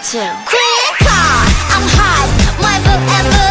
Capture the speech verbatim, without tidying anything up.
too. Queen card, I'm hot, my book ever